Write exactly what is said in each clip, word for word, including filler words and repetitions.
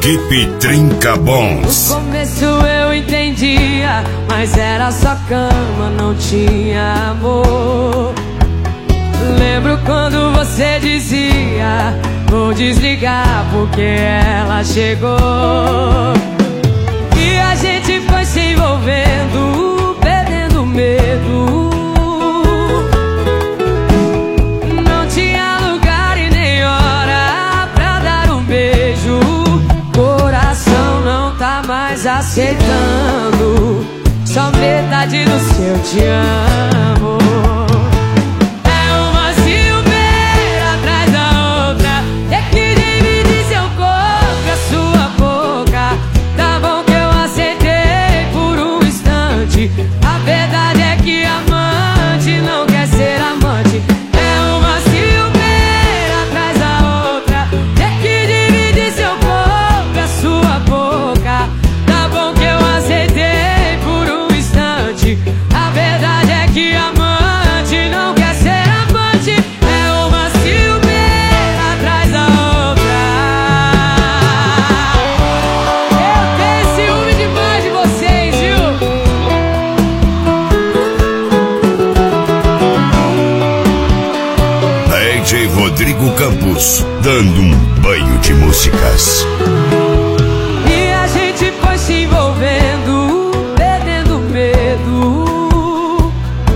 Equipe Trinca Bons. No começo eu entendia, mas era só cama, não tinha amor. Lembro quando você dizia: vou desligar porque ela chegou. E a gente foi se envolvendo, perdendo medo. Não tinha lugar e nem hora pra dar um beijo. Coração não tá mais aceitando só metade do seu te amo. A verdade é que amante não quer ser amante. É uma ciumeira atrás da outra, ter que dividir seu corpo e a sua boca. Tá bom que eu aceitei por um instante. A verdade é que amante não quer ser amante. É uma ciumeira atrás da outra. Eu tenho ciúme demais de vocês, viu? D J Rodrigo Campos, dando um banho de músicas. E a gente foi se envolvendo, perdendo medo.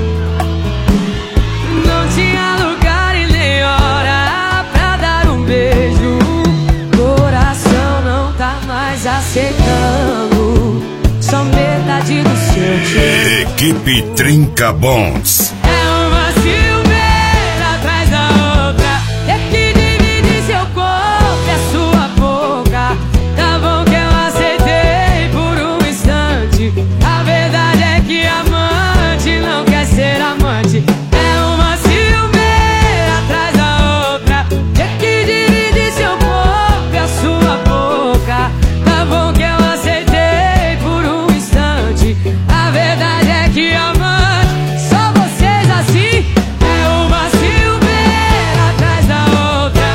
Não tinha lugar e nem hora pra dar um beijo. Coração não tá mais aceitando só metade do seu te amo. Equipe Trinca Bons. É uma ciumeira atrás da outra, ter que dividir seu corpo e a sua boca. Tá bom que eu aceitei por um instante. A verdade é que amante não quer ser amante. É uma ciumeira atrás da outra, ter que dividir seu corpo e a sua boca. Tá bom que eu aceitei por um instante. A verdade é que amante, só vocês assim. É uma ciumeira atrás da outra.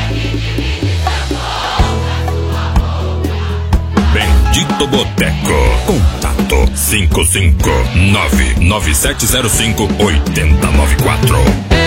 Bendito Boteco. Contato cinco cinco nove nove sete zero cinco oito zero nove quatro.